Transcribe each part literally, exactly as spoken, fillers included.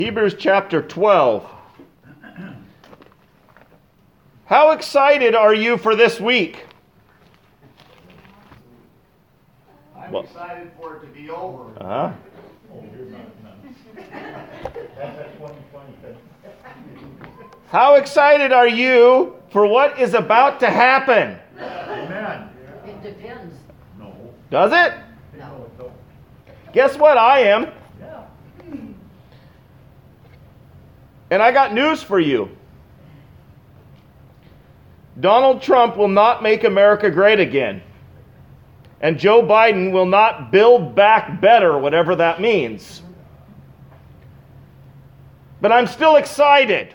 Hebrews chapter twelve. How excited are you for this week? I'm Well, excited for it to be over. Uh-huh. How excited are you for what is about to happen? Amen. It depends. No. Does it? No. Guess what? I am. Yeah. And I got news for you. Donald Trump will not make America great again. And Joe Biden will not build back better, whatever that means. But I'm still excited.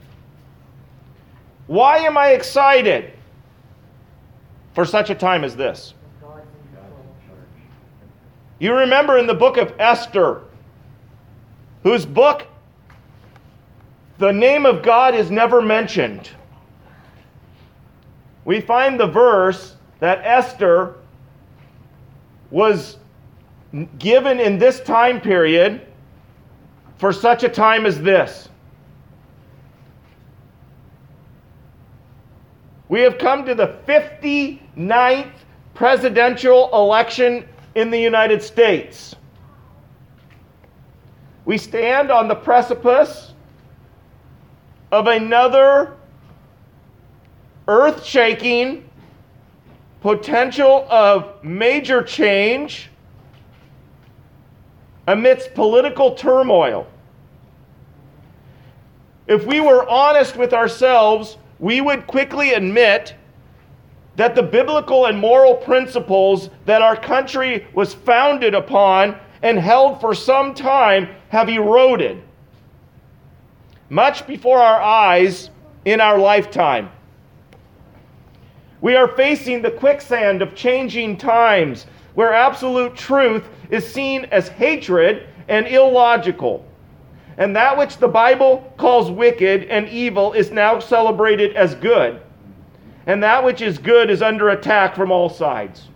Why am I excited for such a time as this? You remember in the book of Esther, whose book the name of God is never mentioned. We find the verse that Esther was given in this time period for such a time as this. We have come to the fifty-ninth presidential election in the United States. We stand on the precipice of another earth-shaking potential of major change amidst political turmoil. If we were honest with ourselves, we would quickly admit that the biblical and moral principles that our country was founded upon and held for some time have eroded much before our eyes in our lifetime. We are facing the quicksand of changing times where absolute truth is seen as hatred and illogical. And that which the Bible calls wicked and evil is now celebrated as good. And that which is good is under attack from all sides.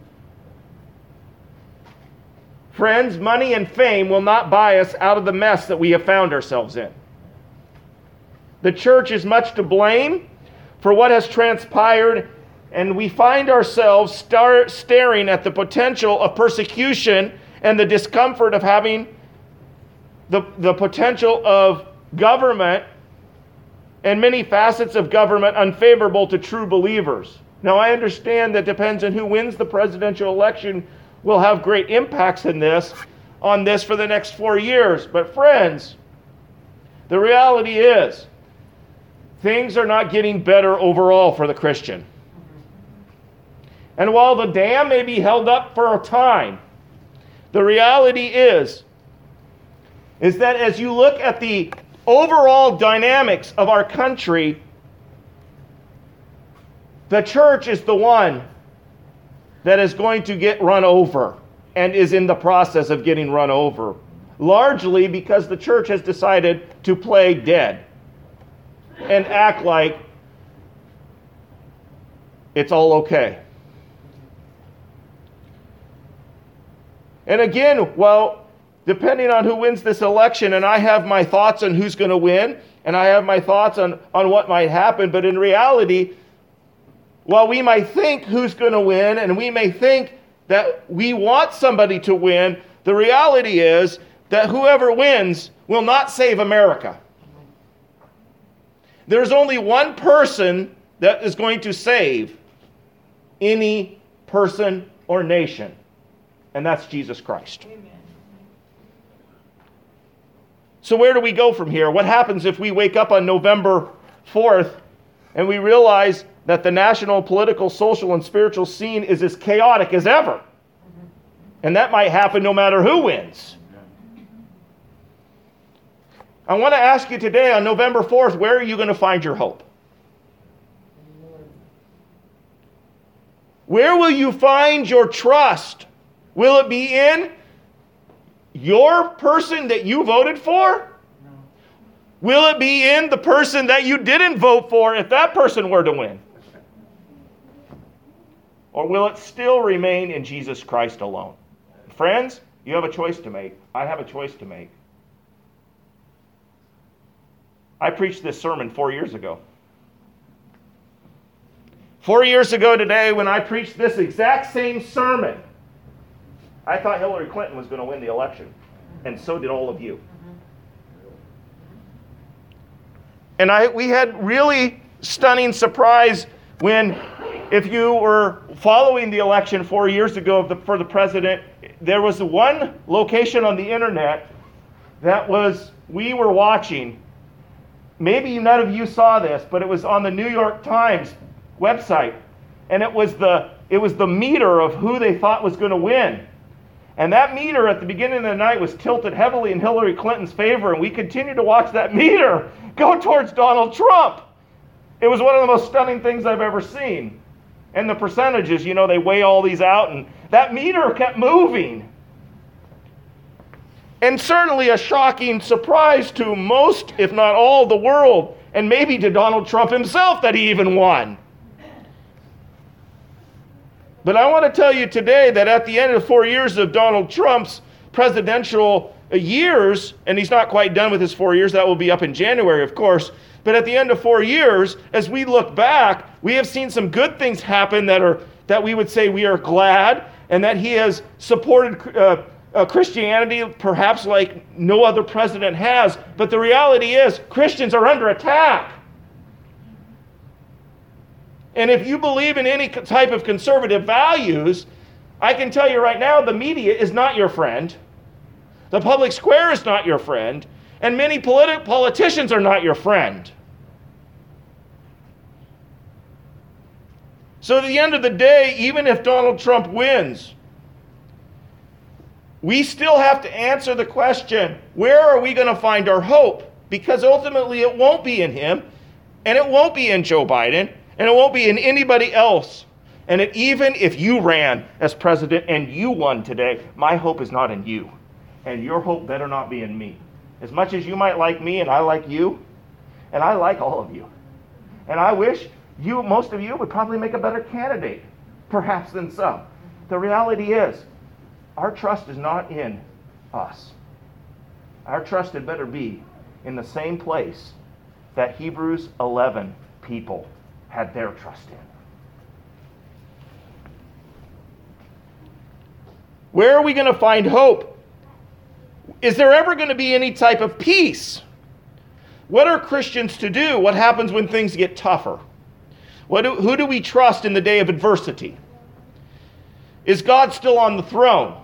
Friends, money and fame will not buy us out of the mess that we have found ourselves in. The church is much to blame for what has transpired, and we find ourselves star- staring at the potential of persecution and the discomfort of having the, the potential of government and many facets of government unfavorable to true believers. Now, I understand that depends on who wins the presidential election will have great impacts in this, on this for the next four years. But friends, the reality is, things are not getting better overall for the Christian. And while the dam may be held up for a time, the reality is, is that as you look at the overall dynamics of our country, the church is the one that is going to get run over and is in the process of getting run over, largely because the church has decided to play dead and act like it's all okay. And again, well, depending on who wins this election, and I have my thoughts on who's going to win, and I have my thoughts on, on what might happen, but in reality, while we might think who's going to win, and we may think that we want somebody to win, the reality is that whoever wins will not save America. There's only one person that is going to save any person or nation, and that's Jesus Christ. Amen. So where do we go from here? What happens if we wake up on November fourth and we realize that the national, political, social, and spiritual scene is as chaotic as ever? And that might happen no matter who wins. I want to ask you today on November fourth, where are you going to find your hope? Where will you find your trust? Will it be in your person that you voted for? No. Will it be in the person that you didn't vote for if that person were to win? Or will it still remain in Jesus Christ alone? Friends, you have a choice to make. I have a choice to make. I preached this sermon four years ago. Four years ago today, when I preached this exact same sermon, I thought Hillary Clinton was going to win the election. And so did all of you. And I, we had really stunning surprise when, if you were following the election four years ago of the, for the president, there was one location on the internet that was, we were watching. Maybe none of you saw this, but it was on the New York Times website. And it was the, it was the meter of who they thought was going to win. And that meter at the beginning of the night was tilted heavily in Hillary Clinton's favor, and we continued to watch that meter go towards Donald Trump. It was one of the most stunning things I've ever seen. And the percentages, you know, they weigh all these out, and that meter kept moving. And certainly a shocking surprise to most, if not all, the world, and maybe to Donald Trump himself, that he even won. But I want to tell you today that at the end of four years of Donald Trump's presidential years, and he's not quite done with his four years, that will be up in January, of course, but at the end of four years, as we look back, we have seen some good things happen that are that we would say we are glad, and that he has supported uh, uh, Christianity perhaps like no other president has. But the reality is, Christians are under attack. And if you believe in any type of conservative values, I can tell you right now, the media is not your friend. The public square is not your friend. And many politi- politicians are not your friend. So at the end of the day, even if Donald Trump wins, we still have to answer the question, where are we going to find our hope? Because ultimately it won't be in him, and it won't be in Joe Biden, and it won't be in anybody else. And it, even if you ran as president and you won today, my hope is not in you. And your hope better not be in me. As much as you might like me and I like you, and I like all of you. And I wish you, most of you, would probably make a better candidate, perhaps than some. The reality is, our trust is not in us. Our trust had better be in the same place that Hebrews eleven people had their trust in. Where are we going to find hope? Is there ever going to be any type of peace? What are Christians to do? What happens when things get tougher? What do, who do we trust in the day of adversity? Is God still on the throne?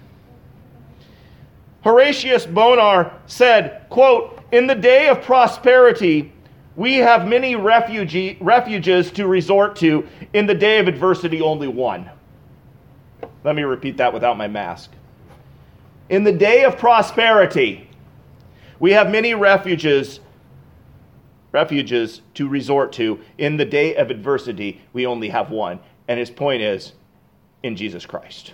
Horatius Bonar said, quote, "In the day of prosperity, we have many refugee, refuges to resort to. In the day of adversity, only one." Let me repeat that without my mask. In the day of prosperity, we have many refuges, refuges to resort to. In the day of adversity, we only have one. And his point is, in Jesus Christ.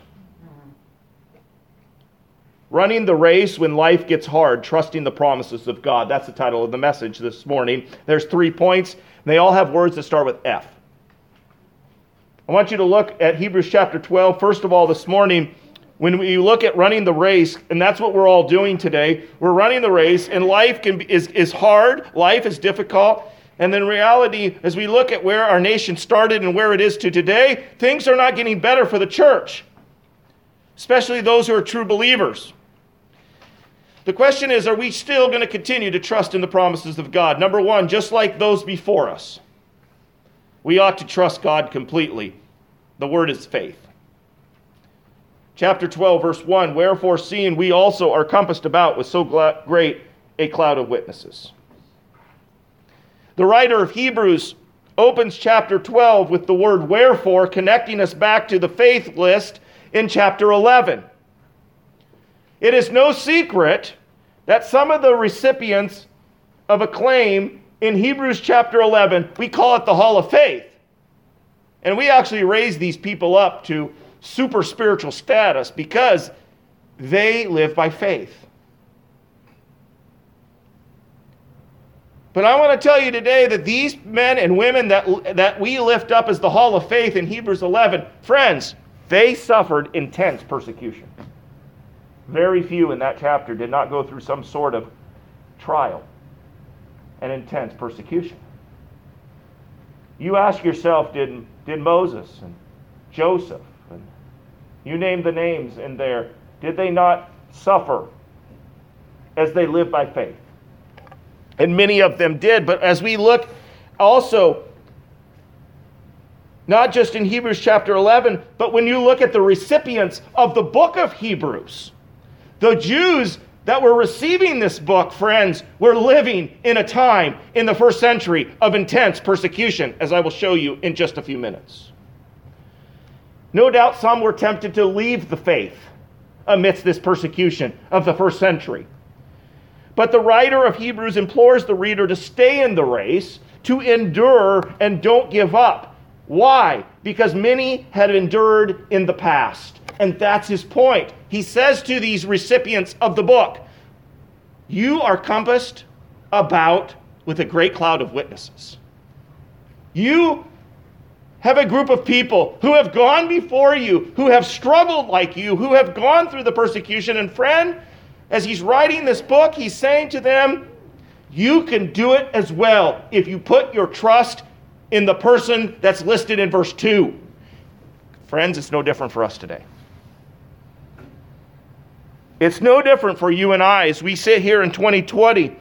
Running the race when life gets hard, trusting the promises of God. That's the title of the message this morning. There's three points. And they all have words that start with F. I want you to look at Hebrews chapter twelve. First of all, this morning, when we look at running the race, and that's what we're all doing today, we're running the race, and life can be, is, is hard, life is difficult, and in reality, as we look at where our nation started and where it is to today, things are not getting better for the church, especially those who are true believers. The question is, are we still going to continue to trust in the promises of God? Number one, just like those before us, we ought to trust God completely. The word is faith. Chapter twelve, verse one, "Wherefore, seeing we also are compassed about with so great a cloud of witnesses." The writer of Hebrews opens chapter twelve with the word wherefore, connecting us back to the faith list in chapter eleven. It is no secret that some of the recipients of acclaim in Hebrews chapter eleven, we call it the Hall of Faith. And we actually raise these people up to super spiritual status because they live by faith. But I want to tell you today that these men and women that, that we lift up as the Hall of Faith in Hebrews eleven, friends, they suffered intense persecution. Very few in that chapter did not go through some sort of trial. and intense persecution. You ask yourself, did, did Moses and Joseph, and you name the names in there, did they not suffer as they lived by faith? And many of them did. But as we look also, not just in Hebrews chapter eleven, but when you look at the recipients of the book of Hebrews, the Jews that were receiving this book, friends, were living in a time in the first century of intense persecution, as I will show you in just a few minutes. No doubt some were tempted to leave the faith amidst this persecution of the first century. But the writer of Hebrews implores the reader to stay in the race, to endure, and don't give up. Why? Because many had endured in the past. And that's his point. He says to these recipients of the book, you are compassed about with a great cloud of witnesses. You have a group of people who have gone before you, who have struggled like you, who have gone through the persecution. And friend, as he's writing this book, he's saying to them, you can do it as well if you put your trust in the person that's listed in verse two. Friends, it's no different for us today. It's no different for you and I as we sit here in twenty twenty.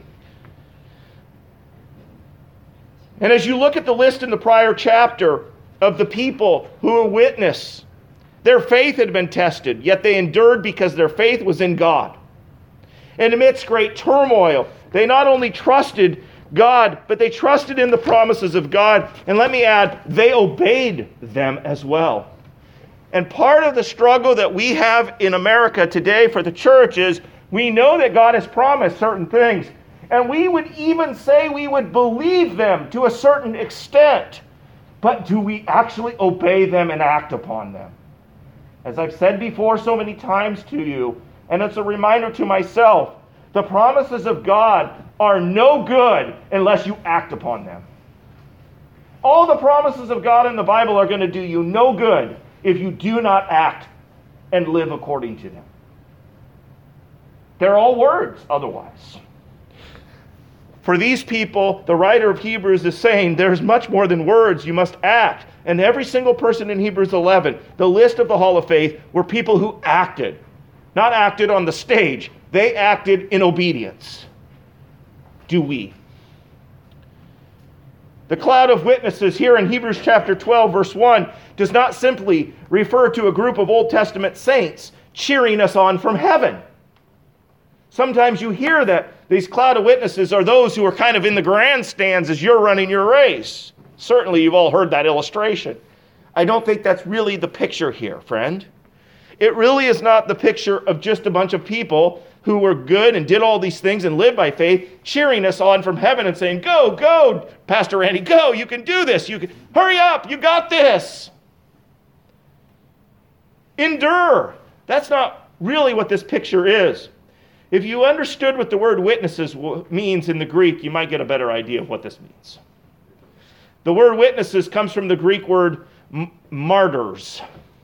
And as you look at the list in the prior chapter of the people who were witness, their faith had been tested, yet they endured because their faith was in God. And amidst great turmoil, they not only trusted God, but they trusted in the promises of God. And let me add, they obeyed them as well. And part of the struggle that we have in America today for the church is we know that God has promised certain things. And we would even say we would believe them to a certain extent. But do we actually obey them and act upon them? As I've said before so many times to you, and it's a reminder to myself, the promises of God are no good unless you act upon them. All the promises of God in the Bible are going to do you no good if you do not act and live according to them. They're all words otherwise. For these people, the writer of Hebrews is saying there's much more than words. You must act. And every single person in Hebrews eleven, the list of the Hall of Faith, were people who acted. Not acted on the stage. They acted in obedience. Do we? The cloud of witnesses here in Hebrews chapter twelve, verse one, does not simply refer to a group of Old Testament saints cheering us on from heaven. Sometimes you hear that these cloud of witnesses are those who are kind of in the grandstands as you're running your race. Certainly you've all heard that illustration. I don't think that's really the picture here, friend. It really is not the picture of just a bunch of people who were good and did all these things and lived by faith, cheering us on from heaven and saying, go, go, Pastor Randy, go, you can do this. You can hurry up, you got this. Endure. That's not really what this picture is. If you understood what the word witnesses means in the Greek, you might get a better idea of what this means. The word witnesses comes from the Greek word m- martyrs.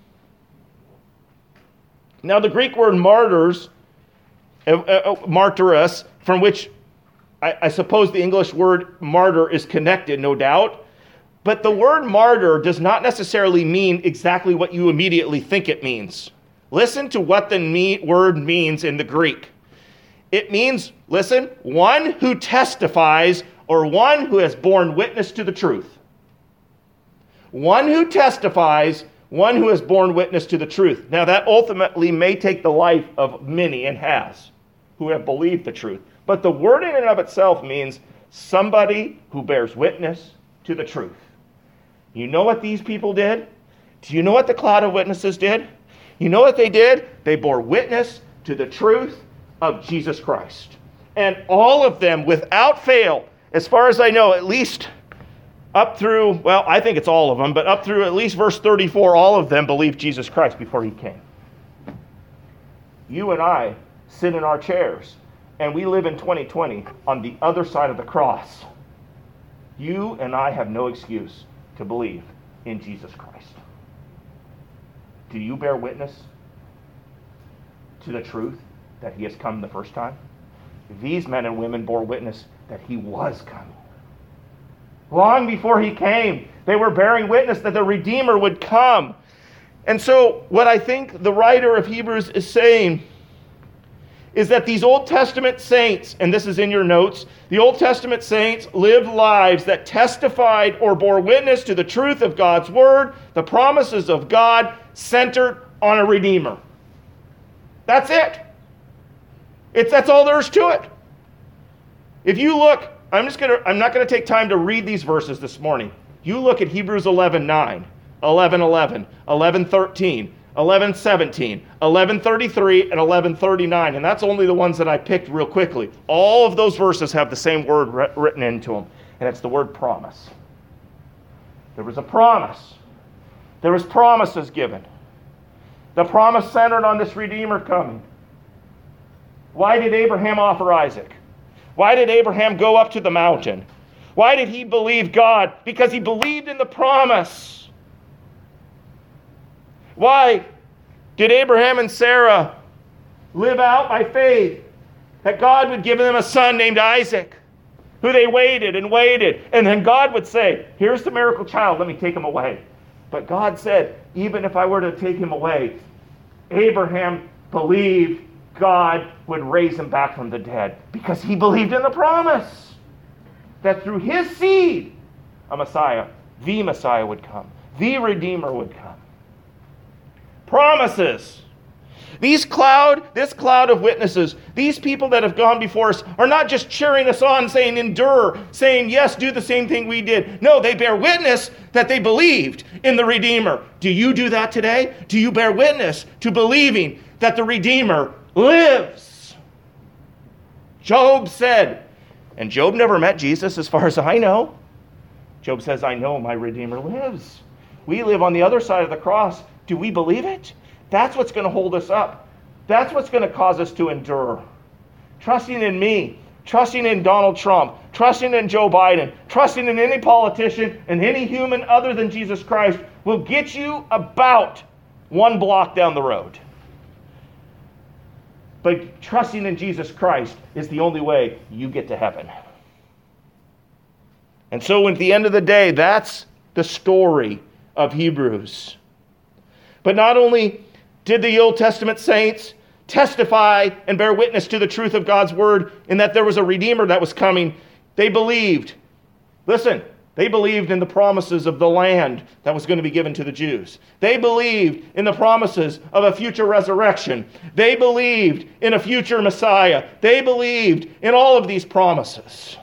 Now, the Greek word martyrs, uh, uh, martyros, from which I, I suppose the English word martyr is connected, no doubt. But the word martyr does not necessarily mean exactly what you immediately think it means. Listen to what the me- word means in the Greek. It means, listen, one who testifies or one who has borne witness to the truth. One who testifies, one who has borne witness to the truth. Now that ultimately may take the life of many and has, who have believed the truth. But the word in and of itself means somebody who bears witness to the truth. You know what these people did? Do you know what the cloud of witnesses did? You know what they did? They bore witness to the truth of Jesus Christ. And all of them, without fail, as far as I know, at least up through, well, I think it's all of them, but up through at least verse thirty-four, all of them believed Jesus Christ before he came. You and I sit in our chairs, and we live in twenty twenty on the other side of the cross. You and I have no excuse to believe in Jesus Christ. Do you bear witness to the truth that he has come the first time? These men and women bore witness that he was coming. Long before he came, they were bearing witness that the Redeemer would come. And so what I think the writer of Hebrews is saying is that these Old Testament saints, and this is in your notes, the Old Testament saints lived lives that testified or bore witness to the truth of God's word, the promises of God, centered on a Redeemer. That's it. It's that's all there is to it. If you look, I'm just gonna I'm not gonna take time to read these verses this morning. You look at Hebrews eleven nine, eleven eleven, eleven thirteen, eleven seventeen, eleven thirty-three, and eleven thirty-nine, and that's only the ones that I picked real quickly. All of those verses have the same word written into them, and it's the word promise. There was a promise. There was promises given. The promise centered on this Redeemer coming. Why did Abraham offer Isaac? Why did Abraham go up to the mountain? Why did he believe God? Because he believed in the promise. Why did Abraham and Sarah live out by faith that God would give them a son named Isaac, who they waited and waited, and then God would say, here's the miracle child, let me take him away. But God said, even if I were to take him away, Abraham believed God would raise him back from the dead because he believed in the promise that through his seed, a Messiah, the Messiah would come. The Redeemer would come. Promises. These cloud, this cloud of witnesses, these people that have gone before us are not just cheering us on, saying endure, saying yes, do the same thing we did. No, they bear witness that they believed in the Redeemer. Do you do that today? Do you bear witness to believing that the Redeemer lives? Job said, and Job never met Jesus as far as I know. Job says, I know my Redeemer lives. We live on the other side of the cross. Do we believe it? That's what's going to hold us up. That's what's going to cause us to endure. Trusting in me, trusting in Donald Trump, trusting in Joe Biden, trusting in any politician and any human other than Jesus Christ will get you about one block down the road. But trusting in Jesus Christ is the only way you get to heaven. And so at the end of the day, that's the story of Hebrews. But not only did the Old Testament saints testify and bear witness to the truth of God's word in that there was a Redeemer that was coming, they believed. Listen, they believed in the promises of the land that was going to be given to the Jews. They believed in the promises of a future resurrection. They believed in a future Messiah. They believed in all of these promises.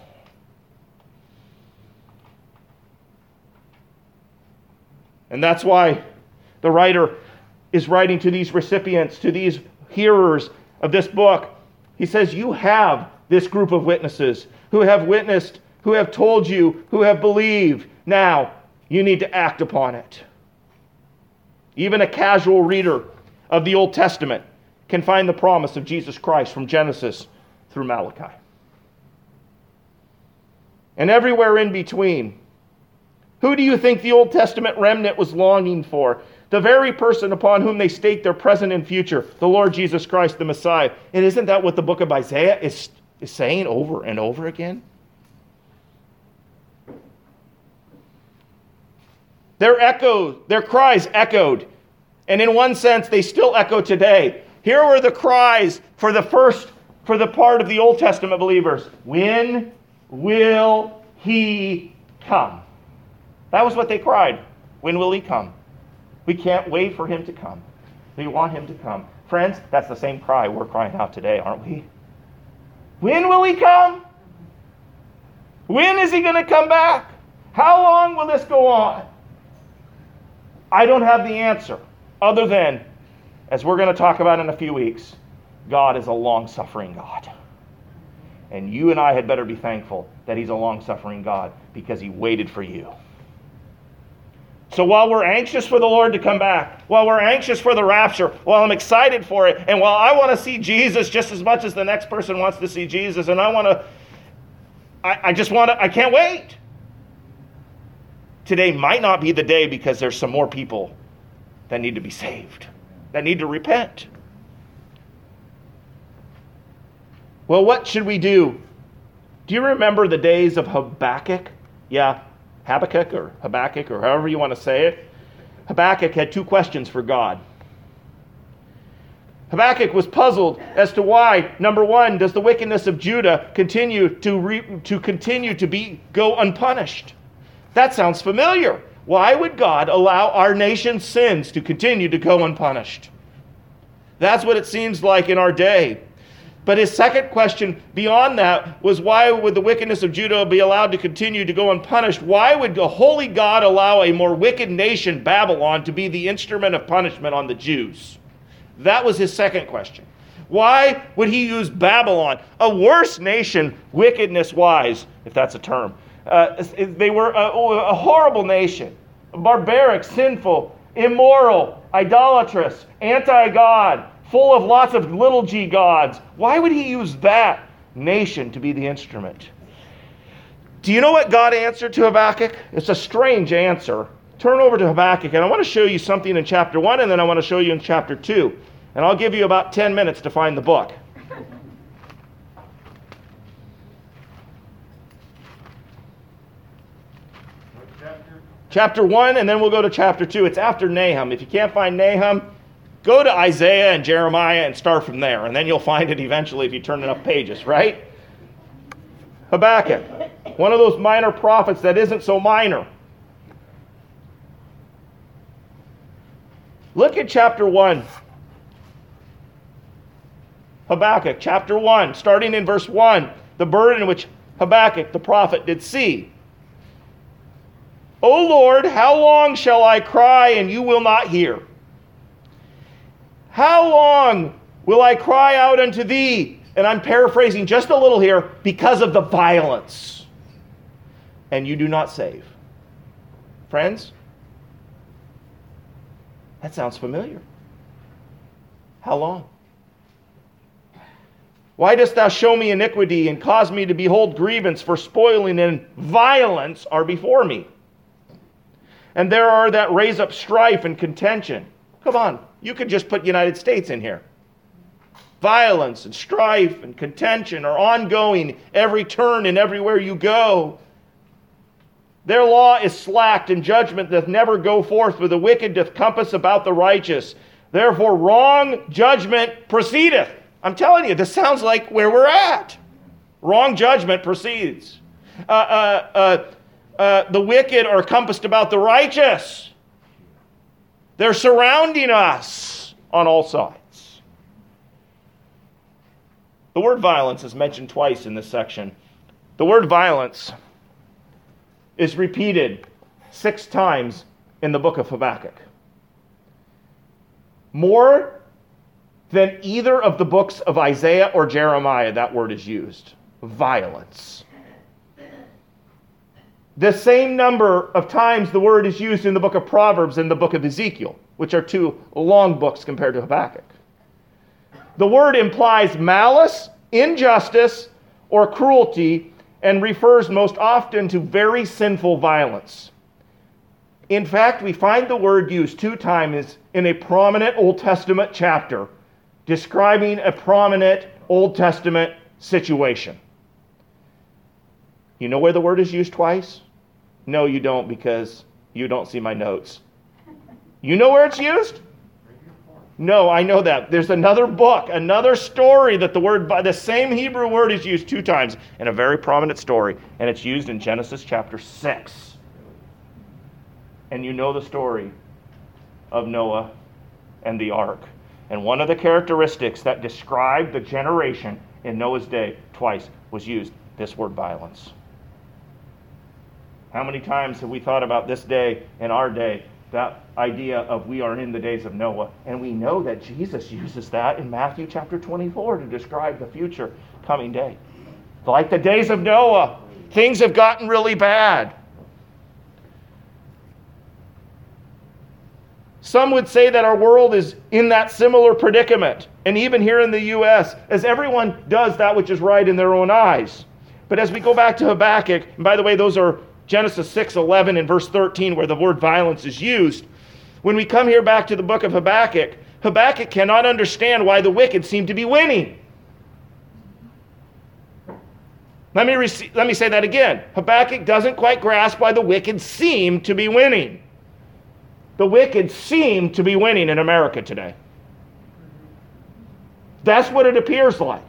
And that's why the writer is writing to these recipients, to these hearers of this book. He says, you have this group of witnesses who have witnessed, who have told you, who have believed. Now, you need to act upon it. Even a casual reader of the Old Testament can find the promise of Jesus Christ from Genesis through Malachi. And everywhere in between. Who do you think the Old Testament remnant was longing for? The very person upon whom they stake their present and future, the Lord Jesus Christ, the Messiah. And isn't that what the book of Isaiah is, is saying over and over again? Their echo, their cries echoed. And in one sense, they still echo today. Here were the cries for the first, for the part of the Old Testament believers. When will he come? That was what they cried. When will he come? We can't wait for him to come. We want him to come. Friends, that's the same cry we're crying out today, aren't we? When will he come? When is he going to come back? How long will this go on? I don't have the answer, other than, as we're going to talk about in a few weeks, God is a long-suffering God. And you and I had better be thankful that he's a long-suffering God because he waited for you. So while we're anxious for the Lord to come back, while we're anxious for the rapture, while I'm excited for it, and while I want to see Jesus just as much as the next person wants to see Jesus, and I want to, I, I just want to, I can't wait. Today might not be the day because there's some more people that need to be saved, that need to repent. Well, what should we do Do you remember the days of Habakkuk? Yeah, Habakkuk or Habakkuk or however you want to say it. Habakkuk had two questions for God. Habakkuk was puzzled as to why, number one, does the wickedness of Judah continue to re, to continue to be go unpunished? That sounds familiar. Why would God allow our nation's sins to continue to go unpunished? That's what it seems like in our day. But his second question beyond that was, why would the wickedness of Judah be allowed to continue to go unpunished? Why would a holy God allow a more wicked nation, Babylon, to be the instrument of punishment on the Jews? That was his second question. Why would he use Babylon, a worse nation, wickedness-wise, if that's a term? Uh, they were a, a horrible nation, barbaric, sinful, immoral, idolatrous, anti-God, full of lots of little g gods. Why would he use that nation to be the instrument? Do you know what God answered to Habakkuk? It's a strange answer. Turn over to Habakkuk, and I want to show you something in chapter one, and then I want to show you in chapter two. And I'll give you about ten minutes to find the book. What chapter? Chapter one, and then we'll go to chapter two. It's after Nahum. If you can't find Nahum, go to Isaiah and Jeremiah and start from there, and then you'll find it eventually if you turn enough pages, right? Habakkuk, one of those minor prophets that isn't so minor. Look at chapter one. Habakkuk, chapter one, starting in verse one, the burden which Habakkuk the prophet did see. O Lord, how long shall I cry and you will not hear? How long will I cry out unto thee? And I'm paraphrasing just a little here, because of the violence. And you do not save. Friends, that sounds familiar. How long? Why dost thou show me iniquity and cause me to behold grievance? For spoiling and violence are before me. And there are that raise up strife and contention. Come on, you could just put United States in here. Violence and strife and contention are ongoing every turn and everywhere you go. Their law is slacked, and judgment doth never go forth, for the wicked doth compass about the righteous. Therefore wrong judgment proceedeth. I'm telling you, this sounds like where we're at. Wrong judgment proceeds. Uh, uh, uh, uh, the wicked are compassed about the righteous. They're surrounding us on all sides. The word violence is mentioned twice in this section. The word violence is repeated six times in the book of Habakkuk. More than either of the books of Isaiah or Jeremiah, that word is used. Violence. The same number of times the word is used in the book of Proverbs and the book of Ezekiel, which are two long books compared to Habakkuk. The word implies malice, injustice, or cruelty, and refers most often to very sinful violence. In fact, we find the word used two times in a prominent Old Testament chapter describing a prominent Old Testament situation. You know where the word is used twice? No, you don't, because you don't see my notes. You know where it's used? No, I know that. There's another book, another story that the word, the same Hebrew word is used two times in a very prominent story, and it's used in Genesis chapter six. And you know the story of Noah and the ark. And one of the characteristics that described the generation in Noah's day twice was used, this word violence. How many times have we thought about this day and our day, that idea of we are in the days of Noah? And we know that Jesus uses that in Matthew chapter twenty-four to describe the future coming day. Like the days of Noah, things have gotten really bad. Some would say that our world is in that similar predicament, and even here in the U S, as everyone does that which is right in their own eyes. But as we go back to Habakkuk, and by the way, those are Genesis six eleven and verse thirteen, where the word violence is used. When we come here back to the book of Habakkuk, Habakkuk cannot understand why the wicked seem to be winning. Let me, rec- let me say that again. Habakkuk doesn't quite grasp why the wicked seem to be winning. The wicked seem to be winning in America today. That's what it appears like.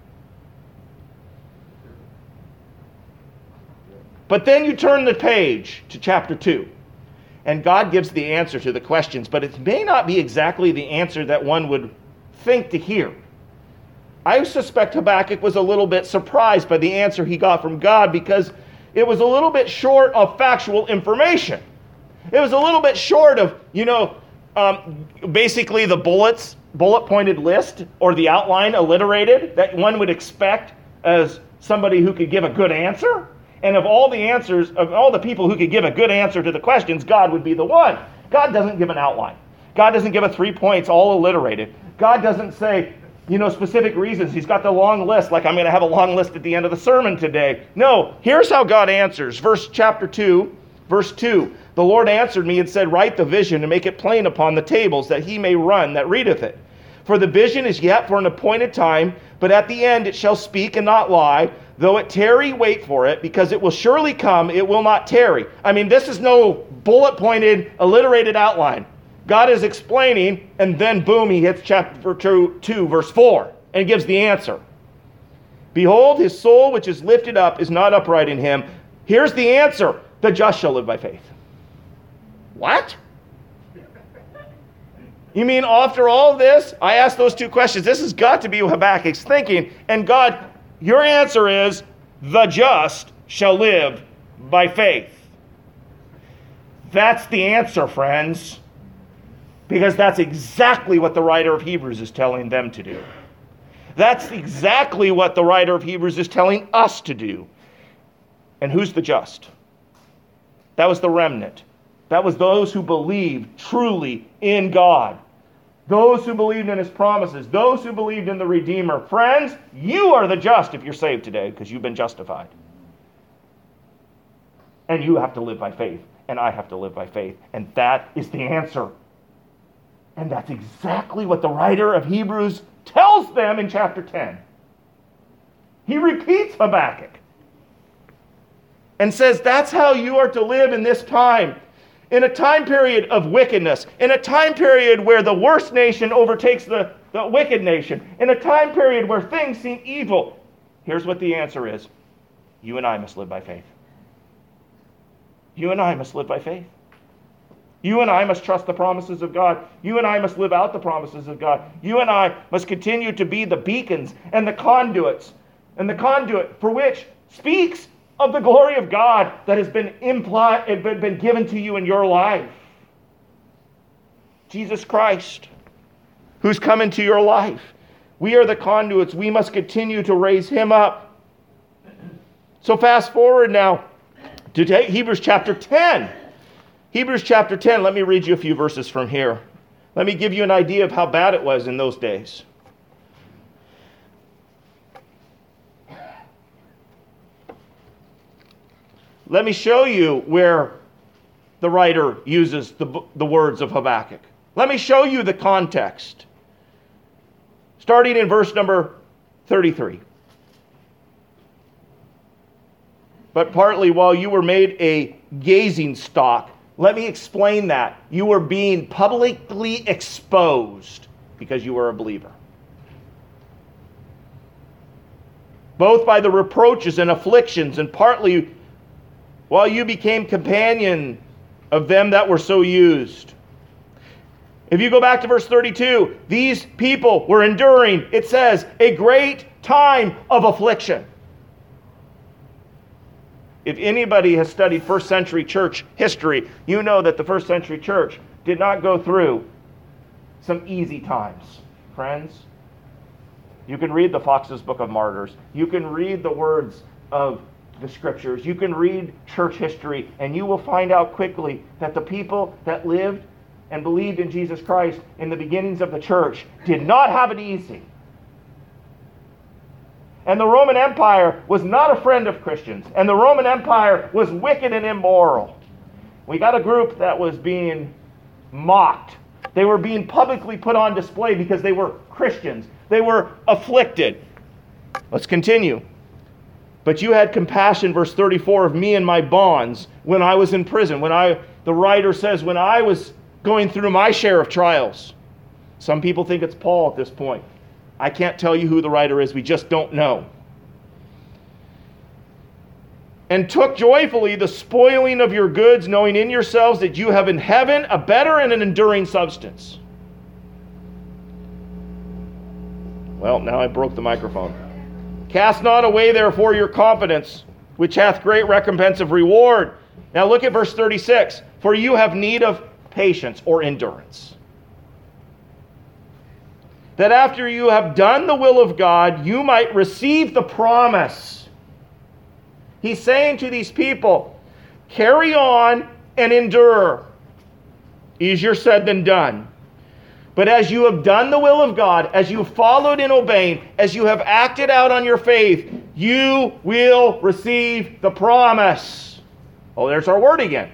But then you turn the page to chapter two, and God gives the answer to the questions, but it may not be exactly the answer that one would think to hear. I suspect Habakkuk was a little bit surprised by the answer he got from God because it was a little bit short of factual information. It was a little bit short of, you know, um, basically the bullets, bullet-pointed list or the outline alliterated that one would expect as somebody who could give a good answer. And of all the answers, of all the people who could give a good answer to the questions, God would be the one. God doesn't give an outline. God doesn't give a three points all alliterated. God doesn't say, you know, specific reasons. He's got the long list, like I'm going to have a long list at the end of the sermon today. No, here's how God answers. Verse chapter two, verse two. The Lord answered me and said, write the vision and make it plain upon the tables, that he may run that readeth it. For the vision is yet for an appointed time, but at the end it shall speak and not lie. Though it tarry, wait for it, because it will surely come, it will not tarry. I mean, this is no bullet-pointed, alliterated outline. God is explaining, and then boom, he hits chapter two, two, verse four, and gives the answer. Behold, his soul which is lifted up is not upright in him. Here's the answer. The just shall live by faith. What? You mean after all of this, I asked those two questions. This has got to be Habakkuk's thinking. And God, your answer is, the just shall live by faith. That's the answer, friends. Because that's exactly what the writer of Hebrews is telling them to do. That's exactly what the writer of Hebrews is telling us to do. And who's the just? That was the remnant. That was those who believed truly in God. Those who believed in his promises. Those who believed in the Redeemer. Friends, you are the just if you're saved today because you've been justified. And you have to live by faith. And I have to live by faith. And that is the answer. And that's exactly what the writer of Hebrews tells them in chapter ten. He repeats Habakkuk and says that's how you are to live in this time. In a time period of wickedness. In a time period where the worst nation overtakes the, the wicked nation. In a time period where things seem evil. Here's what the answer is. You and I must live by faith. You and I must live by faith. You and I must trust the promises of God. You and I must live out the promises of God. You and I must continue to be the beacons and the conduits, and the conduit for which speaks of the glory of God that has been implied, been given to you in your life. Jesus Christ, who's come into your life. We are the conduits. We must continue to raise him up. So fast forward now to Hebrews chapter ten. Hebrews chapter ten, let me read you a few verses from here. Let me give you an idea of how bad it was in those days. Let me show you where the writer uses the, the words of Habakkuk. Let me show you the context. Starting in verse number thirty-three. But partly while you were made a gazing stock, let me explain that. You were being publicly exposed because you were a believer. Both by the reproaches and afflictions, and partly while you became companion of them that were so used. If you go back to verse thirty-two, these people were enduring, it says, a great time of affliction. If anybody has studied first century church history, you know that the first century church did not go through some easy times, friends. You can read the Fox's Book of Martyrs. You can read the words of the scriptures. You can read church history, and you will find out quickly that the people that lived and believed in Jesus Christ in the beginnings of the church did not have it easy. And the Roman Empire was not a friend of Christians. And the Roman Empire was wicked and immoral. We got a group that was being mocked. They were being publicly put on display because they were Christians. They were afflicted. Let's continue. But you had compassion, verse thirty-four, of me and my bonds when I was in prison. When I, the writer says, when I was going through my share of trials. Some people think it's Paul at this point. I can't tell you who the writer is. We just don't know. And took joyfully the spoiling of your goods, knowing in yourselves that you have in heaven a better and an enduring substance. Well, now I broke the microphone. Cast not away therefore your confidence, which hath great recompense of reward. Now look at verse thirty-six. For you have need of patience or endurance, that after you have done the will of God, you might receive the promise. He's saying to these people, carry on and endure. Easier said than done. But as you have done the will of God, as you followed in obeying, as you have acted out on your faith, you will receive the promise. Oh, there's our word again.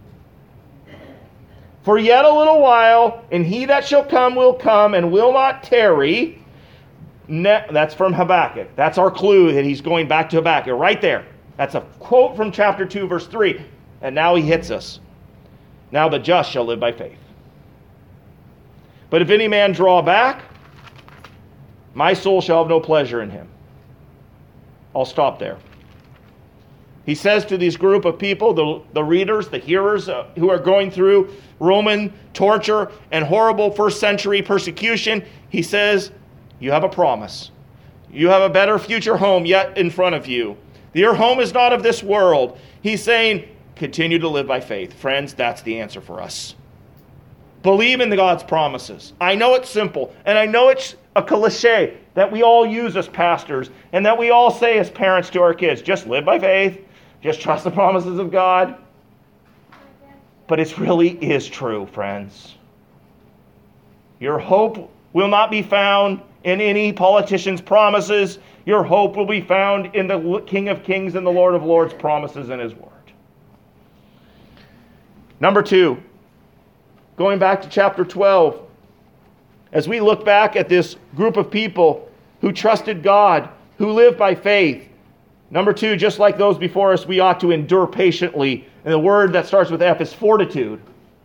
For yet a little while, and he that shall come will come and will not tarry. Ne- That's from Habakkuk. That's our clue that he's going back to Habakkuk right there. That's a quote from chapter two, verse three. And now he hits us. Now the just shall live by faith. But if any man draw back, my soul shall have no pleasure in him. I'll stop there. He says to this group of people, the, the readers, the hearers uh, who are going through Roman torture and horrible first century persecution, he says, you have a promise. You have a better future home yet in front of you. Your home is not of this world. He's saying, continue to live by faith. Friends, that's the answer for us. Believe in God's promises. I know it's simple, and I know it's a cliche that we all use as pastors, and that we all say as parents to our kids, just live by faith, just trust the promises of God. But it really is true, friends. Your hope will not be found in any politician's promises. Your hope will be found in the King of Kings and the Lord of Lords' promises in his word. Number two, going back to chapter twelve, as we look back at this group of people who trusted God, who lived by faith. Number two, just like those before us, we ought to endure patiently. And the word that starts with F is fortitude.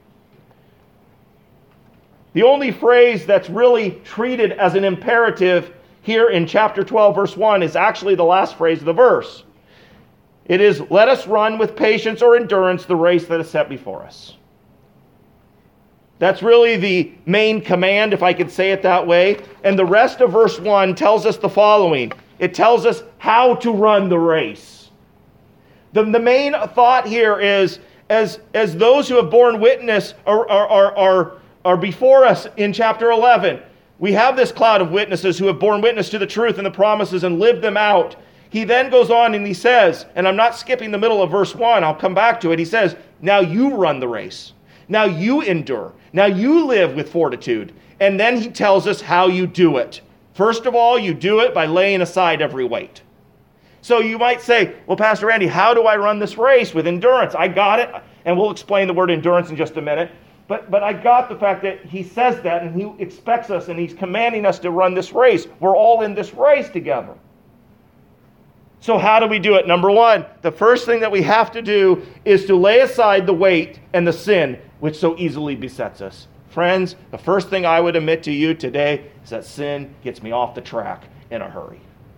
The only phrase that's really treated as an imperative here in chapter twelve, verse one, is actually the last phrase of the verse. It is, let us run with patience or endurance the race that is set before us. That's really the main command, if I could say it that way. And the rest of verse one tells us the following. It tells us how to run the race. The, the main thought here is, as, as those who have borne witness are, are, are, are, are before us in chapter eleven, we have this cloud of witnesses who have borne witness to the truth and the promises and lived them out. He then goes on and he says, and I'm not skipping the middle of verse one, I'll come back to it. He says, now you run the race. Now you endure. Now you live with fortitude. And then he tells us how you do it. First of all, you do it by laying aside every weight. So you might say, well, Pastor Randy, how do I run this race with endurance? I got it. And we'll explain the word endurance in just a minute. But, but I got the fact that he says that and he expects us and he's commanding us to run this race. We're all in this race together. So how do we do it? Number one, the first thing that we have to do is to lay aside the weight and the sin which so easily besets us. Friends, the first thing I would admit to you today is that sin gets me off the track in a hurry.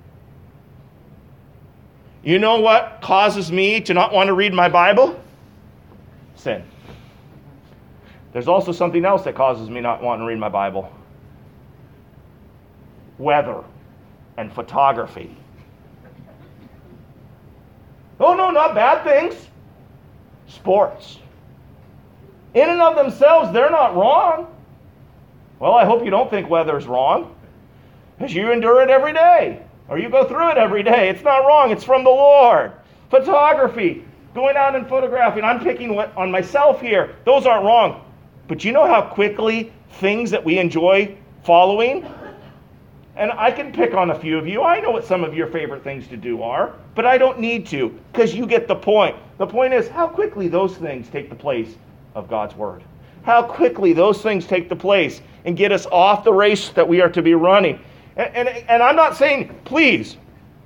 You know what causes me to not want to read my Bible? Sin. There's also something else that causes me not wanting to read my Bible. Weather and photography. Oh, no, not bad things. Sports. In and of themselves, they're not wrong. Well, I hope you don't think weather's wrong, because you endure it every day, or you go through it every day. It's not wrong. It's from the Lord. Photography, going out and photographing. I'm picking on myself here. Those aren't wrong. But you know how quickly things that we enjoy following? And I can pick on a few of you. I know what some of your favorite things to do are, but I don't need to, because you get the point. The point is how quickly those things take the place of God's word. How quickly those things take the place and get us off the race that we are to be running. And, and, and I'm not saying, please,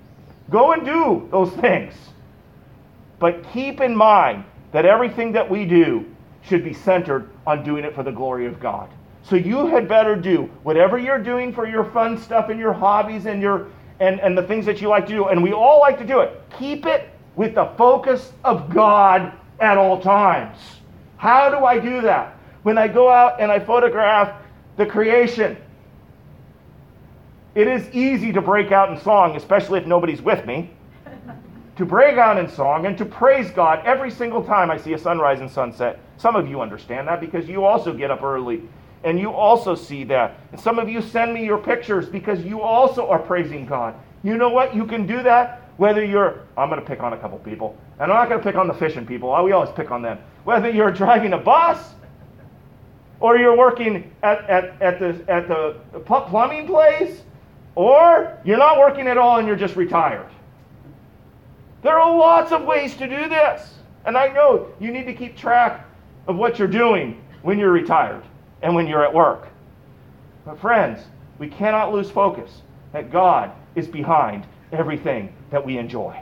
Go and do those things. But keep in mind that everything that we do should be centered on doing it for the glory of God. So you had better do whatever you're doing for your fun stuff and your hobbies and your and, and the things that you like to do, and we all like to do it. Keep it with the focus of God at all times. How do I do that? When I go out and I photograph the creation, it is easy to break out in song, especially if nobody's with me, to break out in song and to praise God every single time I see a sunrise and sunset. Some of you understand that because you also get up early and you also see that. And some of you send me your pictures because you also are praising God. You know what? You can do that whether you're, I'm going to pick on a couple people, and I'm not going to pick on the fishing people. We always pick on them. Whether you're driving a bus or you're working at, at, at the, at the plumbing place, or you're not working at all and you're just retired. There are lots of ways to do this. And I know you need to keep track of what you're doing when you're retired and when you're at work. But friends, we cannot lose focus that God is behind everything that we enjoy.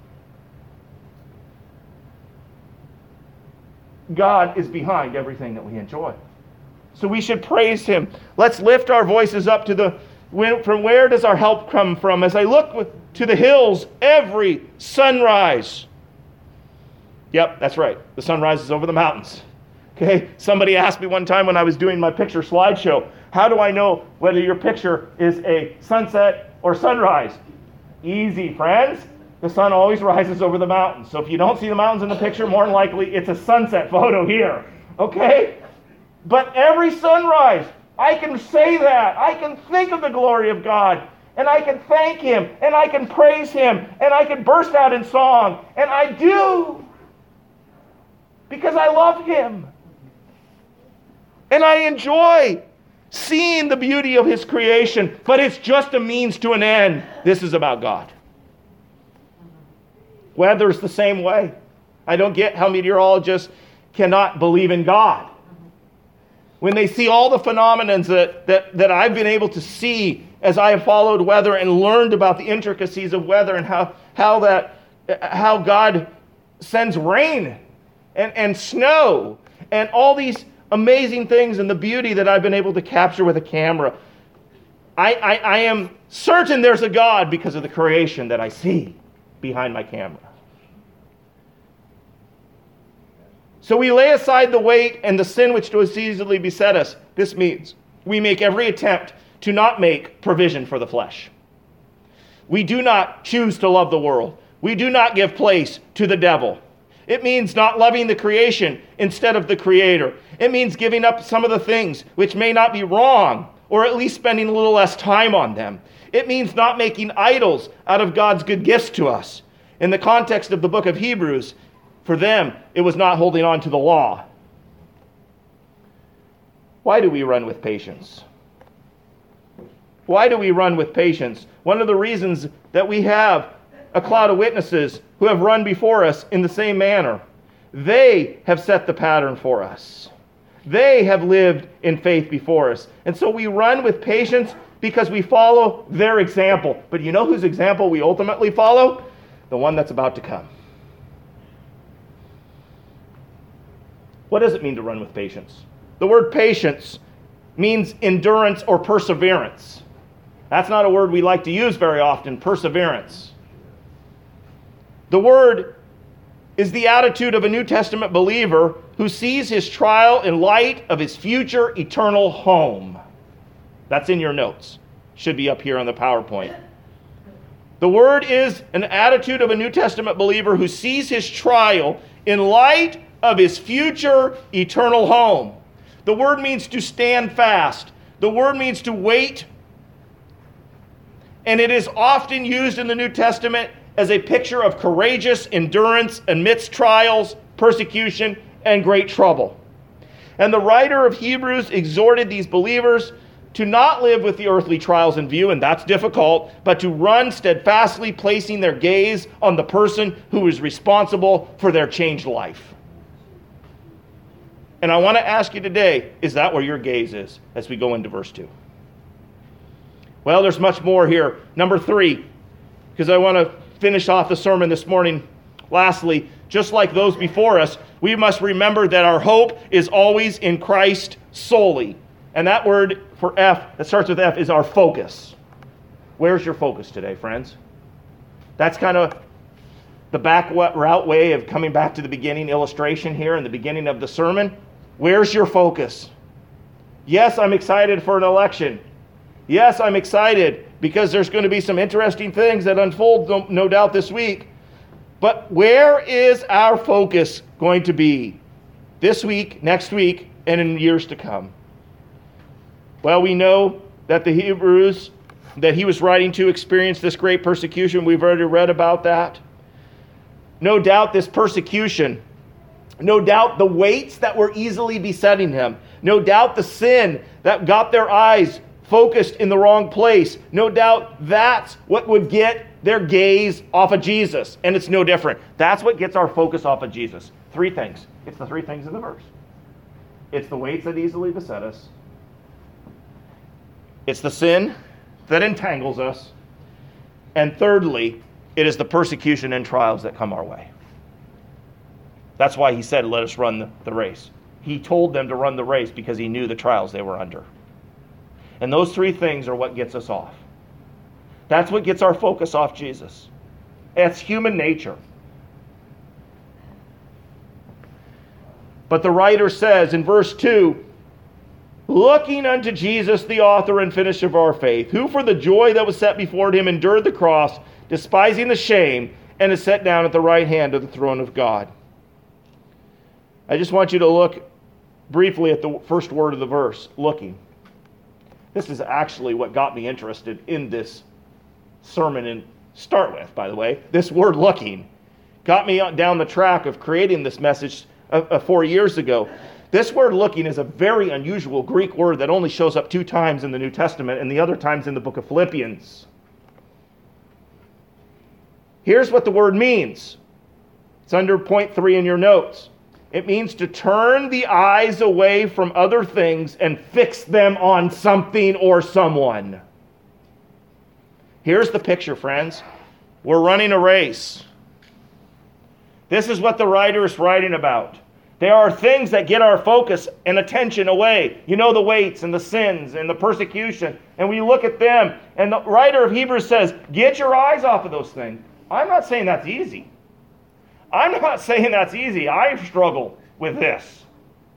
God is behind everything that we enjoy. So we should praise Him. Let's lift our voices up to the, from where does our help come from? As I look to the hills every sunrise. Yep, that's right. The sun rises over the mountains. Okay, somebody asked me one time when I was doing my picture slideshow, how do I know whether your picture is a sunset or sunrise? Easy, friends. The sun always rises over the mountains. So if you don't see the mountains in the picture, more than likely it's a sunset photo here. Okay? But every sunrise, I can say that. I can think of the glory of God. And I can thank Him. And I can praise Him. And I can burst out in song. And I do. Because I love Him. And I enjoy seeing the beauty of His creation. But it's just a means to an end. This is about God. Weather's the same way. I don't get how meteorologists cannot believe in God. When they see all the phenomena that, that, that I've been able to see as I have followed weather and learned about the intricacies of weather and how, how, that, how God sends rain and, and snow and all these amazing things and the beauty that I've been able to capture with a camera, I, I, I am certain there's a God because of the creation that I see behind my camera. So we lay aside the weight and the sin which does easily beset us. This means we make every attempt to not make provision for the flesh. We do not choose to love the world. We do not give place to the devil. It means not loving the creation instead of the Creator. It means giving up some of the things which may not be wrong, or at least spending a little less time on them. It means not making idols out of God's good gifts to us. In the context of the book of Hebrews, for them, it was not holding on to the law. Why do we run with patience? Why do we run with patience? One of the reasons that we have a cloud of witnesses who have run before us in the same manner. They have set the pattern for us. They have lived in faith before us. And so we run with patience because we follow their example. But you know whose example we ultimately follow? The one that's about to come. What does it mean to run with patience? The word patience means endurance or perseverance. That's not a word we like to use very often, perseverance. The word is the attitude of a New Testament believer who sees his trial in light of his future eternal home. That's in your notes. Should be up here on the PowerPoint. The word is an attitude of a New Testament believer who sees his trial in light of his future eternal home. The word means to stand fast. The word means to wait. And it is often used in the New Testament as a picture of courageous endurance amidst trials, persecution, and great trouble. And the writer of Hebrews exhorted these believers to not live with the earthly trials in view, and that's difficult, but to run steadfastly, placing their gaze on the person who is responsible for their changed life. And I want to ask you today, is that where your gaze is as we go into verse two? Well, there's much more here. Number three, because I want to finish off the sermon this morning. Lastly, just like those before us, we must remember that our hope is always in Christ solely. And that word for F, that starts with F, is our focus. Where's your focus today, friends? That's kind of the back route way of coming back to the beginning illustration here in the beginning of the sermon. Where's your focus? Yes, I'm excited for an election. Yes, I'm excited because there's going to be some interesting things that unfold, no, no doubt, this week. But where is our focus going to be this week, next week, and in years to come? Well, we know that the Hebrews that he was writing to experienced this great persecution. We've already read about that. No doubt this persecution, no doubt the weights that were easily besetting him, no doubt the sin that got their eyes focused in the wrong place, no doubt that's what would get their gaze off of Jesus. And it's no different. That's what gets our focus off of Jesus. Three things. It's the three things in the verse. It's the weights that easily beset us. It's the sin that entangles us. And thirdly, it is the persecution and trials that come our way. That's why he said, let us run the, the race. He told them to run the race because he knew the trials they were under. And those three things are what gets us off. That's what gets our focus off Jesus. It's human nature. But the writer says in verse two, looking unto Jesus, the author and finisher of our faith, who for the joy that was set before him endured the cross, despising the shame, and is set down at the right hand of the throne of God. I just want you to look briefly at the first word of the verse, looking. This is actually what got me interested in this sermon and start with, by the way. This word looking got me down the track of creating this message uh, uh, four years ago. This word looking is a very unusual Greek word that only shows up two times in the New Testament and the other times in the book of Philippians. Here's what the word means. It's under point three in your notes. It means to turn the eyes away from other things and fix them on something or someone. Here's the picture, friends. We're running a race. This is what the writer is writing about. There are things that get our focus and attention away. You know, the weights and the sins and the persecution. And we look at them, and the writer of Hebrews says, get your eyes off of those things. I'm not saying that's easy. I'm not saying that's easy. I struggle with this.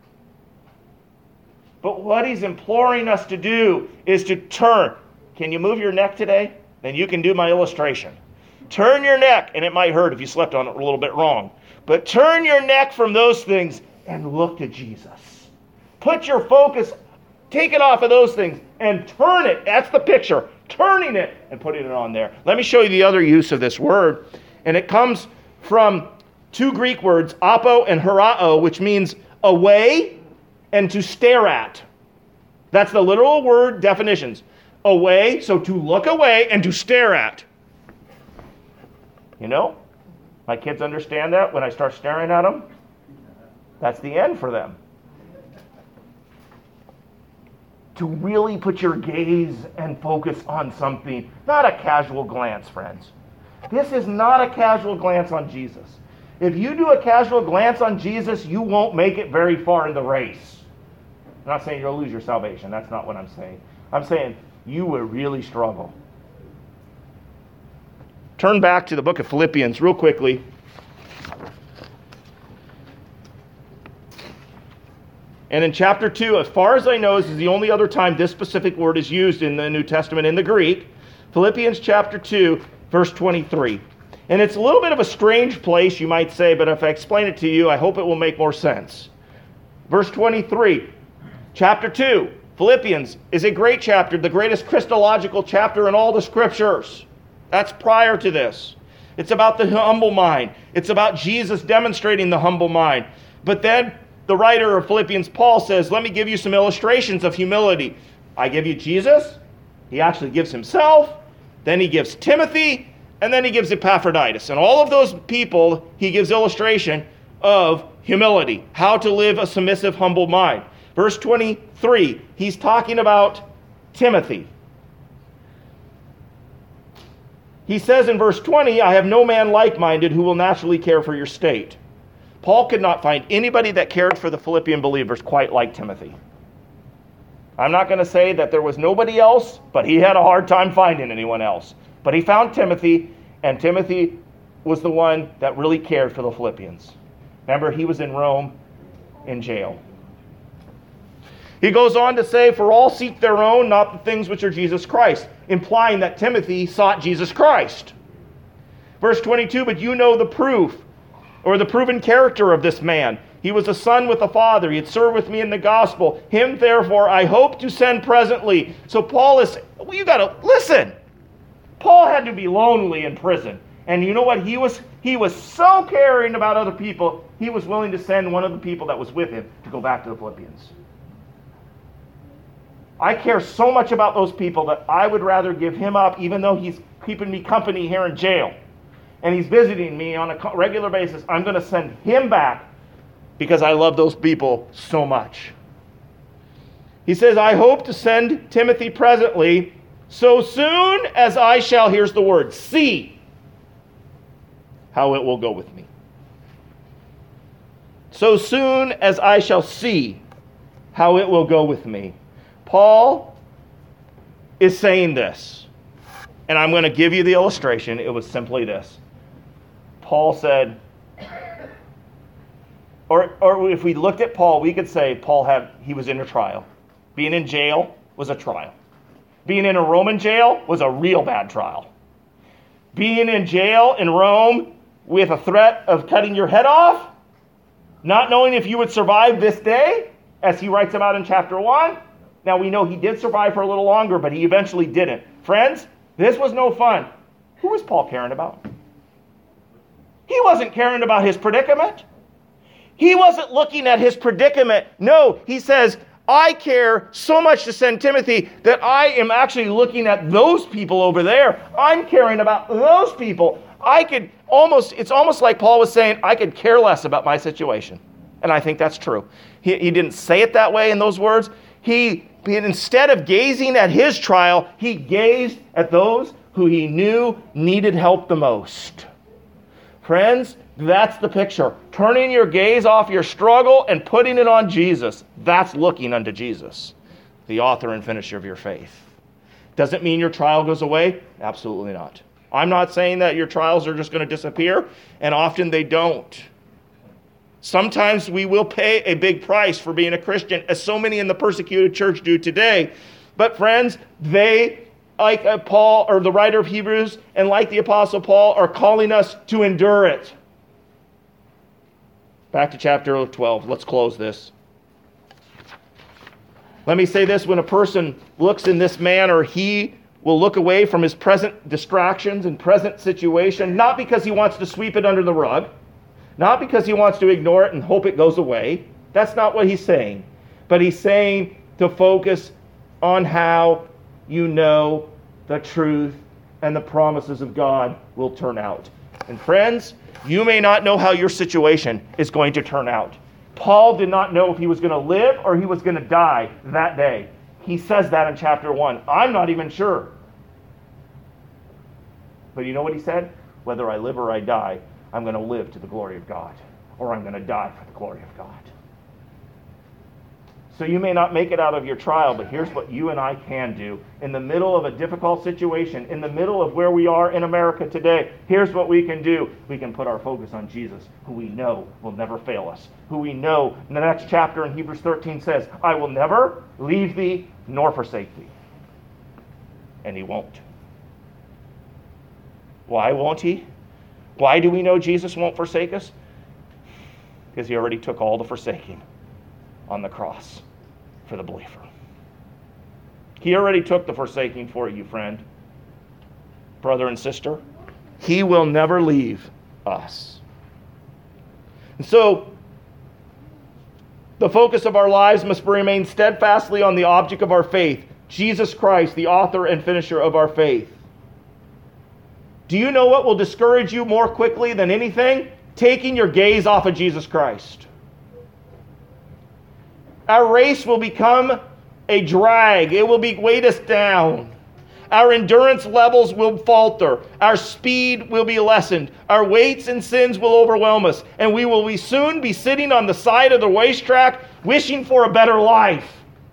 But what he's imploring us to do is to turn. Can you move your neck today? Then you can do my illustration. Turn your neck, and it might hurt if you slept on it a little bit wrong. But turn your neck from those things and look to Jesus. Put your focus, take it off of those things, and turn it. That's the picture. Turning it and putting it on there. Let me show you the other use of this word. And it comes from two Greek words, apo and herao, which means away and to stare at. That's the literal word definitions. Away, so to look away and to stare at. You know, my kids understand that when I start staring at them. That's the end for them. To really put your gaze and focus on something. Not a casual glance, friends. This is not a casual glance on Jesus. If you do a casual glance on Jesus, you won't make it very far in the race. I'm not saying you'll lose your salvation. That's not what I'm saying. I'm saying you will really struggle. Turn back to the book of Philippians real quickly. And in chapter two, as far as I know, this is the only other time this specific word is used in the New Testament in the Greek. Philippians chapter two, verse twenty-three. And it's a little bit of a strange place, you might say, but if I explain it to you, I hope it will make more sense. Verse twenty-three, chapter two, Philippians is a great chapter, the greatest Christological chapter in all the scriptures. That's prior to this. It's about the humble mind. It's about Jesus demonstrating the humble mind. But then the writer of Philippians, Paul, says, let me give you some illustrations of humility. I give you Jesus. He actually gives himself. Then he gives Timothy. And then he gives Epaphroditus. And all of those people, he gives illustration of humility. How to live a submissive, humble mind. Verse twenty-three, he's talking about Timothy. He says in verse twenty, I have no man like-minded who will naturally care for your state. Paul could not find anybody that cared for the Philippian believers quite like Timothy. I'm not going to say that there was nobody else, but he had a hard time finding anyone else. But he found Timothy, and Timothy was the one that really cared for the Philippians. Remember, he was in Rome in jail. He goes on to say, for all seek their own, not the things which are Jesus Christ, implying that Timothy sought Jesus Christ. Verse twenty-two, but you know the proof, or the proven character of this man. He was a son with a father. He had served with me in the gospel. Him, therefore, I hope to send presently. So Paul is, well, you got to listen. Paul had to be lonely in prison. And you know what? He was, he was so caring about other people, he was willing to send one of the people that was with him to go back to the Philippians. I care so much about those people that I would rather give him up, even though he's keeping me company here in jail. And he's visiting me on a regular basis. I'm going to send him back because I love those people so much. He says, I hope to send Timothy presently, so soon as I shall, here's the word, see how it will go with me. So soon as I shall see how it will go with me. Paul is saying this, and I'm going to give you the illustration. It was simply this. Paul said, or, or if we looked at Paul, we could say Paul had he was in a trial. Being in jail was a trial. Being in a Roman jail was a real bad trial. Being in jail in Rome with a threat of cutting your head off, not knowing if you would survive this day, as he writes about in chapter one. Now we know he did survive for a little longer, but he eventually didn't. Friends, this was no fun. Who was Paul caring about? He wasn't caring about his predicament. He wasn't looking at his predicament. No, he says, I care so much to send Timothy that I am actually looking at those people over there. I'm caring about those people. I could almost, it's almost like Paul was saying, I could care less about my situation. And I think that's true. He, he didn't say it that way in those words. He, instead of gazing at his trial, he gazed at those who he knew needed help the most. Friends, that's the picture. Turning your gaze off your struggle and putting it on Jesus. That's looking unto Jesus, the author and finisher of your faith. Does it mean your trial goes away? Absolutely not. I'm not saying that your trials are just going to disappear, and often they don't. Sometimes we will pay a big price for being a Christian, as so many in the persecuted church do today. But friends, they, like Paul, or the writer of Hebrews, and like the Apostle Paul, are calling us to endure it. Back to chapter twelve. Let's close this. Let me say this. When a person looks in this manner, he will look away from his present distractions and present situation, not because he wants to sweep it under the rug, not because he wants to ignore it and hope it goes away. That's not what he's saying. But he's saying to focus on how you know the truth and the promises of God will turn out. And friends, you may not know how your situation is going to turn out. Paul did not know if he was going to live or he was going to die that day. He says that in chapter one. I'm not even sure. But you know what he said? Whether I live or I die, I'm going to live to the glory of God, or I'm going to die for the glory of God. So you may not make it out of your trial, but here's what you and I can do. In the middle of a difficult situation, in the middle of where we are in America today, here's what we can do. We can put our focus on Jesus, who we know will never fail us, who we know in the next chapter in Hebrews thirteen says, I will never leave thee nor forsake thee. And he won't. Why won't he? Why do we know Jesus won't forsake us? Because he already took all the forsaking on the cross for the believer. He already took the forsaking for you, friend, brother and sister. He will never leave us. And so, the focus of our lives must remain steadfastly on the object of our faith, Jesus Christ, the author and finisher of our faith. Do you know what will discourage you more quickly than anything? Taking your gaze off of Jesus Christ. Our race will become a drag. It will be weight us down. Our endurance levels will falter. Our speed will be lessened. Our weights and sins will overwhelm us. And we will be soon be sitting on the side of the racetrack wishing for a better life.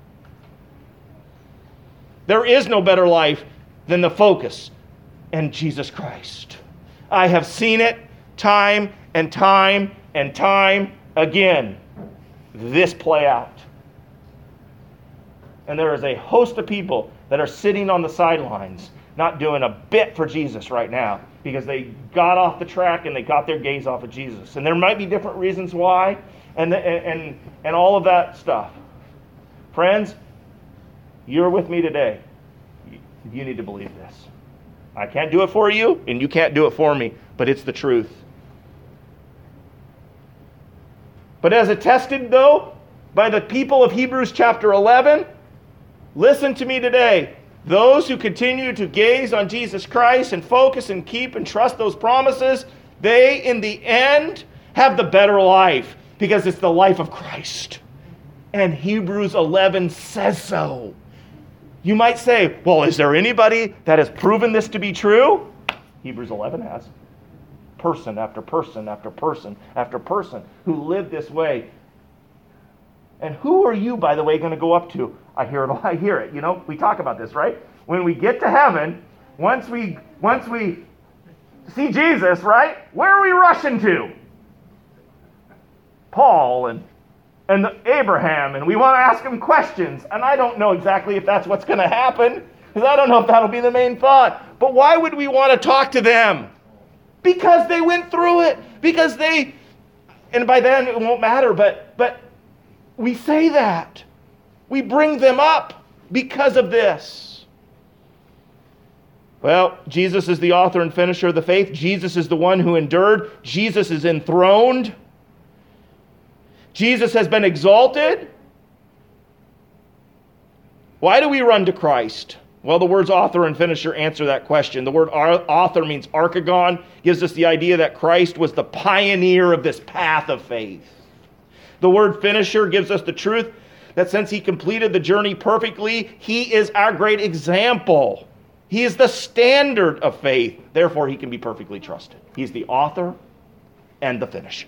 There is no better life than the focus in Jesus Christ. I have seen it time and time and time again. This play out. And there is a host of people that are sitting on the sidelines, not doing a bit for Jesus right now, because they got off the track and they got their gaze off of Jesus. And there might be different reasons why, and the, and and all of that stuff. Friends, you're with me today. You need to believe this. I can't do it for you, and you can't do it for me, but it's the truth. But as attested, though, by the people of Hebrews chapter eleven, listen to me today. Those who continue to gaze on Jesus Christ and focus and keep and trust those promises, they, in the end, have the better life, because it's the life of Christ. And Hebrews eleven says so. You might say, well, is there anybody that has proven this to be true? Hebrews eleven has. Person after person after person after person who lived this way. And who are you, by the way, going to go up to? I hear it. I hear it. You know, we talk about this, right? When we get to heaven, once we once we see Jesus, right? Where are we rushing to? Paul and and Abraham, and we want to ask him questions. And I don't know exactly if that's what's going to happen, because I don't know if that'll be the main thought. But why would we want to talk to them? Because they went through it. Because they, and by then it won't matter, but but we say that. We bring them up because of this. Well, Jesus is the author and finisher of the faith. Jesus is the one who endured. Jesus is enthroned. Jesus has been exalted. Why do we run to Christ? Well, the words author and finisher answer that question. The word author means archegon, gives us the idea that Christ was the pioneer of this path of faith. The word finisher gives us the truth that since he completed the journey perfectly, he is our great example. He is the standard of faith. Therefore, he can be perfectly trusted. He's the author and the finisher.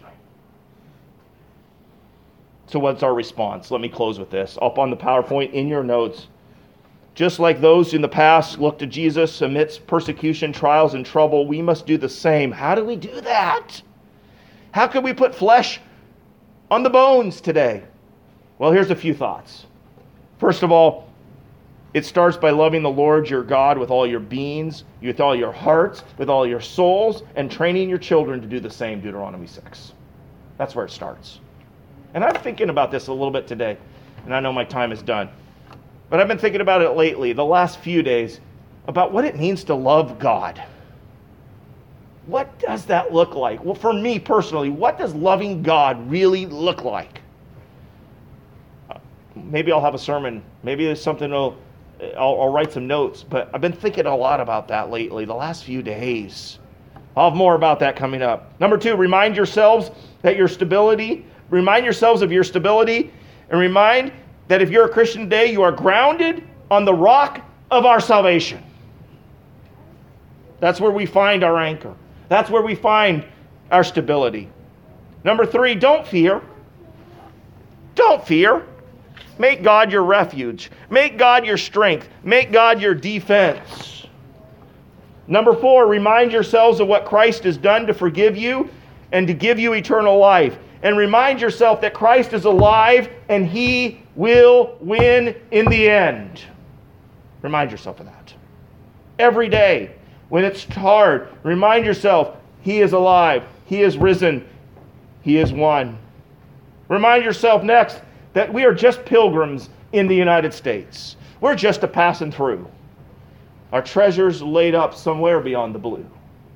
So what's our response? Let me close with this. Up on the PowerPoint in your notes. Just like those in the past looked to Jesus amidst persecution, trials, and trouble, we must do the same. How do we do that? How can we put flesh on the bones today? Well, here's a few thoughts. First of all, it starts by loving the Lord your God with all your beings, with all your hearts, with all your souls, and training your children to do the same, Deuteronomy six. That's where it starts. And I'm thinking about this a little bit today, and I know my time is done. But I've been thinking about it lately, the last few days, about what it means to love God. What does that look like? Well, for me personally, what does loving God really look like? Uh, maybe I'll have a sermon. Maybe there's something I'll, I'll, I'll write some notes. But I've been thinking a lot about that lately, the last few days. I'll have more about that coming up. Number two, remind yourselves that your stability, remind yourselves of your stability, and remind that if you're a Christian today, you are grounded on the rock of our salvation. That's where we find our anchor. That's where we find our stability. Number three, don't fear. Don't fear. Make God your refuge. Make God your strength. Make God your defense. Number four, remind yourselves of what Christ has done to forgive you and to give you eternal life. And remind yourself that Christ is alive and he will win in the end. Remind yourself of that. Every day, when it's hard, remind yourself, he is alive, he is risen, he is won. Remind yourself next that we are just pilgrims in the United States. We're just a passing through. Our treasures laid up somewhere beyond the blue.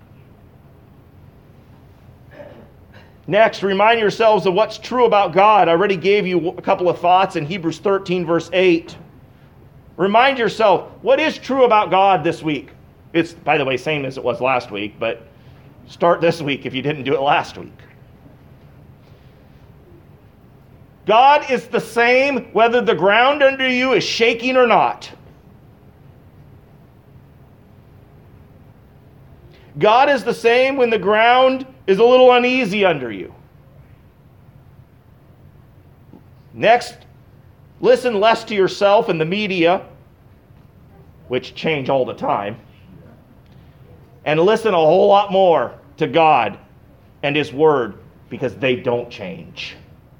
Next, remind yourselves of what's true about God. I already gave you a couple of thoughts in Hebrews thirteen, verse eight. Remind yourself, what is true about God this week? It's, by the way, same as it was last week, but start this week if you didn't do it last week. God is the same whether the ground under you is shaking or not. God is the same when the ground is a little uneasy under you. Next, listen less to yourself and the media, which change all the time, and listen a whole lot more to God and His Word, because they don't change.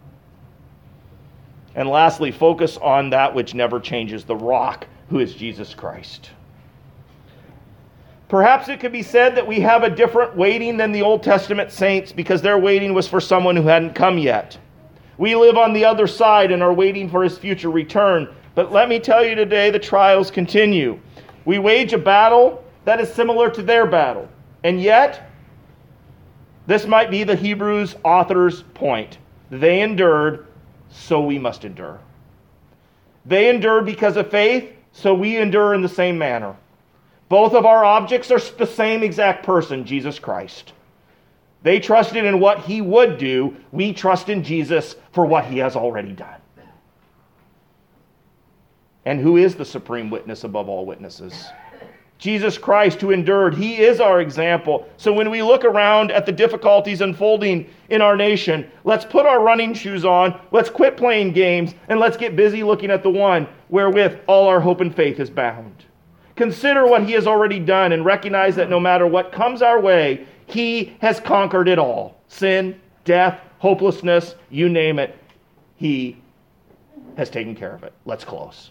And lastly, focus on that which never changes, the rock, who is Jesus Christ. Perhaps it could be said that we have a different waiting than the Old Testament saints, because their waiting was for someone who hadn't come yet. We live on the other side and are waiting for His future return. But let me tell you today, the trials continue. We wage a battle that is similar to their battle. And yet, this might be the Hebrews author's point. They endured, so we must endure. They endured because of faith, so we endure in the same manner. Both of our objects are the same exact person, Jesus Christ. They trusted in what He would do. We trust in Jesus for what He has already done. And who is the supreme witness above all witnesses? Jesus Christ, who endured. He is our example. So when we look around at the difficulties unfolding in our nation, let's put our running shoes on, let's quit playing games, and let's get busy looking at the one wherewith all our hope and faith is bound. Consider what He has already done and recognize that no matter what comes our way, He has conquered it all. Sin, death, hopelessness, you name it. He has taken care of it. Let's close.